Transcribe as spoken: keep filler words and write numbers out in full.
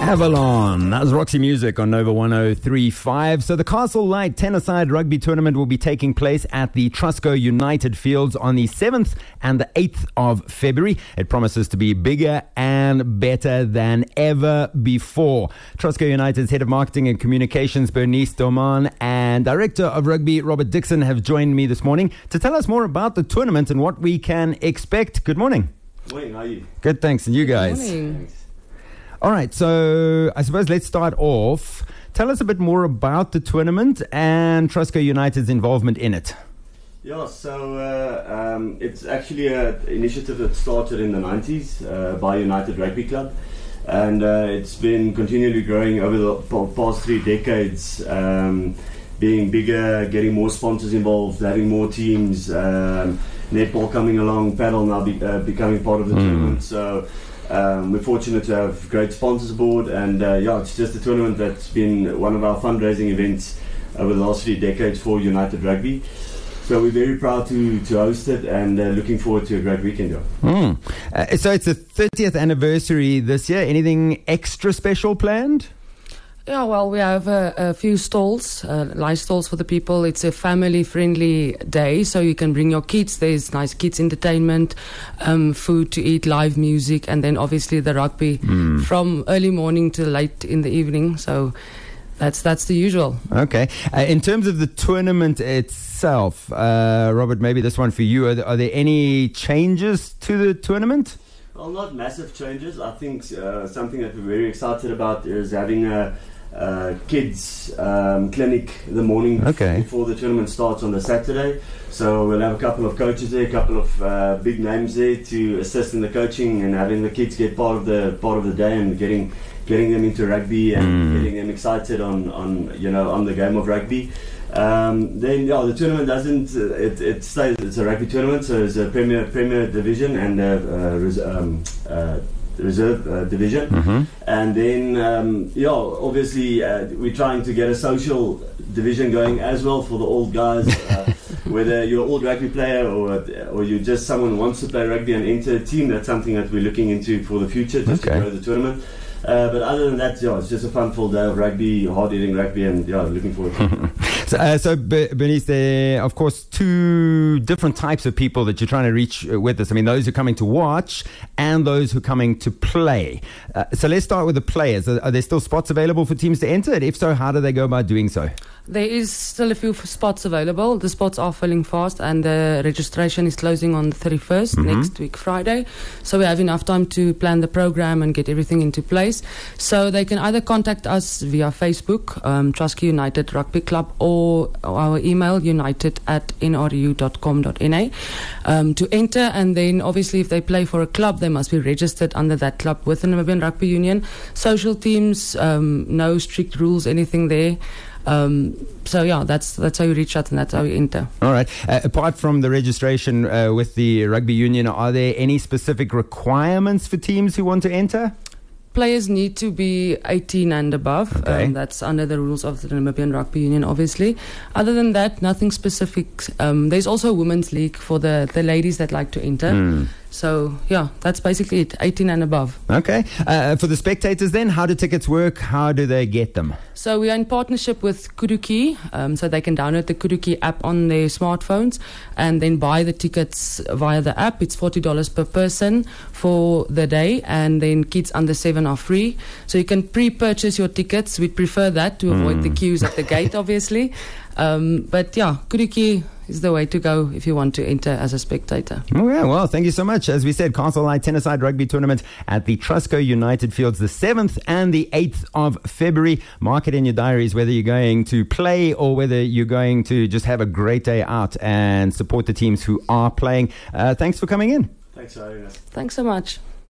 Avalon. That was Roxy Music on Nova one oh three point five. So the Castle Light ten-a-side rugby tournament will be taking place at the Trusco United Fields on the seventh and the eighth of February. It promises to be bigger and better than ever before. Trusco United's Head of Marketing and Communications, Bernice Doman, and Director of Rugby, Robert Dixon, have joined me this morning to tell us more about the tournament and what we can expect. Good morning. Good morning, how are you? Good, thanks. And you guys? Good morning. All right, so I suppose let's start off. Tell us a bit more about the tournament and Trusco United's involvement in it. Yeah, so uh, um, it's actually an initiative that started in the nineties uh, by United Rugby Club, and uh, it's been continually growing over the p- past three decades, um, being bigger, getting more sponsors involved, having more teams, um, netball coming along, paddle now be, uh, becoming part of the mm. tournament. So Um, we're fortunate to have great sponsors aboard, and uh, yeah, it's just a tournament that's been one of our fundraising events over the last three decades for United Rugby. So we're very proud to, to host it, and uh, looking forward to a great weekend. Yeah. Mm. Uh, so it's the thirtieth anniversary this year. Anything extra special planned? Yeah, well, we have a, a few stalls, uh, live stalls for the people. It's a family-friendly day, so you can bring your kids. There's nice kids entertainment, um, food to eat, live music, and then obviously the rugby mm. from early morning to late in the evening. So that's that's the usual. Okay. Uh, in terms of the tournament itself, uh, Robert, maybe this one for you. Are there, are there any changes to the tournament? Well, not massive changes. I think uh, something that we're very excited about is having a Uh, kids um, clinic the morning okay. before the tournament starts on the Saturday. So we'll have a couple of coaches there, a couple of uh, big names there to assist in the coaching and having the kids get part of the part of the day and getting getting them into rugby and mm. getting them excited on, on you know on the game of rugby. Um, then yeah, the tournament doesn't uh, it, it stays it's a rugby tournament, so it's a premier premier division and a, uh, res- um, uh, reserve uh, division, mm-hmm. and then um, yeah, obviously uh, we're trying to get a social division going as well for the old guys. Uh, whether you're an old rugby player or or you're just someone who wants to play rugby and enter a team, that's something that we're looking into for the future, just okay. to grow the tournament. Uh, but other than that, yeah, it's just a fun full day of rugby, hard-hitting rugby, and yeah, looking forward to it. So, uh, so B- Bernice, there are, of course, two different types of people that you're trying to reach uh, with this. I mean, those who are coming to watch and those who are coming to play. Uh, so let's start with the players. Are, are there still spots available for teams to enter? And if so, how do they go about doing so? There is still a few f- spots available. The spots are filling fast, and the registration is closing on the thirty-first, mm-hmm. next week, Friday. So we have enough time to plan the program and get everything into place. So they can either contact us via Facebook, um, Trusco United Rugby Club, or our email, united at n r u dot com dot n a, um, to enter. And then obviously if they play for a club, they must be registered under that club with the Namibian Rugby Union. Social teams, um, no strict rules, anything there. Um, so yeah, that's that's how you reach out and that's how you enter. All right. Uh, apart from the registration uh, with the rugby union, are there any specific requirements for teams who want to enter? Players need to be eighteen and above. Okay. Um, that's under the rules of the Namibian Rugby Union, obviously. Other than that, nothing specific. Um, there's also a women's league for the, the ladies that like to enter. Mm. So, yeah, that's basically it, eighteen and above. Okay. Uh, for the spectators then, how do tickets work? How do they get them? So we are in partnership with Kudu-Key, um, so they can download the Kudu-Key app on their smartphones and then buy the tickets via the app. It's forty dollars per person for the day, and then kids under seven are free. So you can pre-purchase your tickets. We'd prefer that to avoid mm. the queues at the gate, obviously. Um, but yeah, Kudu-Key is the way to go if you want to enter as a spectator. Oh yeah, well, thank you so much. As we said, Castle Light ten-a-side rugby tournament at the Trusco United Fields the seventh and the eighth of February. Mark it in your diaries whether you're going to play or whether you're going to just have a great day out and support the teams who are playing. Uh, thanks for coming in. Thanks for having us. Thanks so much.